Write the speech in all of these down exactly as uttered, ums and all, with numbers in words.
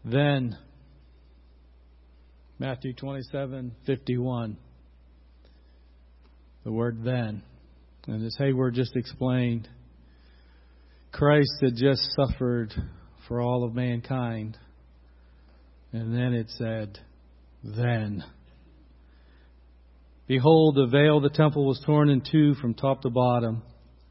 Then, Matthew twenty-seven fifty-one. The word then. And as Hayward just explained, Christ had just suffered for all of mankind. And then it said, then. Behold, the veil of the temple was torn in two from top to bottom.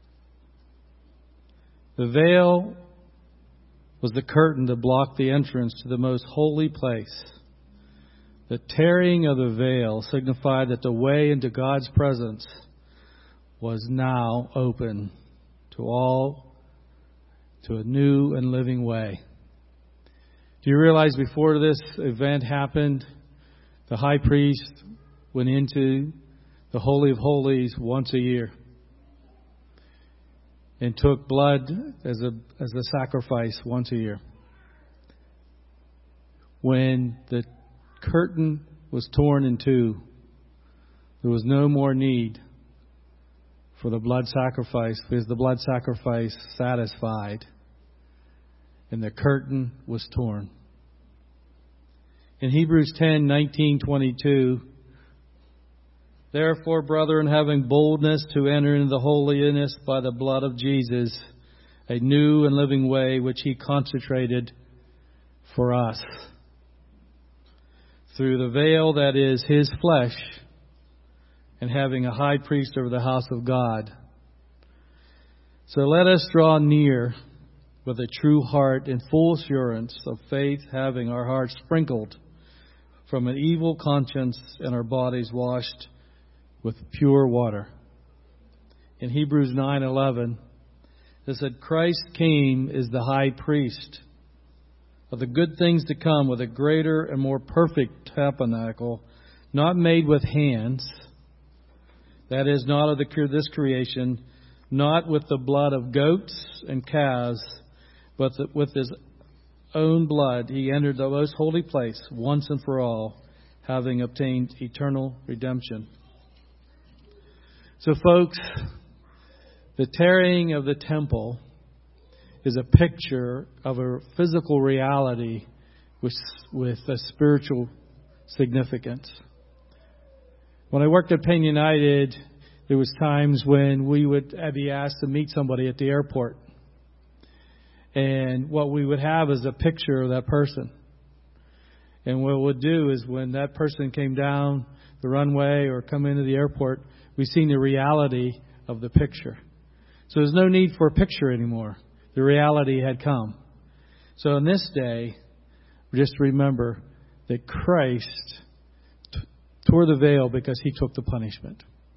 The veil was the curtain that blocked the entrance to the most holy place. The tearing of the veil signified that the way into God's presence was now open to all, to a new and living way. Do you realize before this event happened, the high priest went into the Holy of Holies once a year and took blood as a as a sacrifice once a year. When the curtain was torn in two, there was no more need for the blood sacrifice, because the blood sacrifice satisfied, and the curtain was torn. In Hebrews ten nineteen twenty-two, therefore, brethren, having boldness to enter into the holiness by the blood of Jesus, a new and living way which He consecrated for us, through the veil that is His flesh, and having a high priest over the house of God. So let us draw near with a true heart and full assurance of faith, having our hearts sprinkled from an evil conscience and our bodies washed with pure water. In Hebrews nine eleven, it said, Christ came as the high priest of the good things to come, with a greater and more perfect tabernacle, not made with hands, that is, not of the, this creation, not with the blood of goats and calves, but with His own blood He entered the most holy place once and for all, having obtained eternal redemption. So folks, the tearing of the temple is a picture of a physical reality with, with a spiritual significance. When I worked at Penn United, there was times when we would be asked to meet somebody at the airport. And what we would have is a picture of that person. And what we'll do is when that person came down the runway or come into the airport, we've seen the reality of the picture. So there's no need for a picture anymore. The reality had come. So on this day, just remember that Christ t- tore the veil because He took the punishment.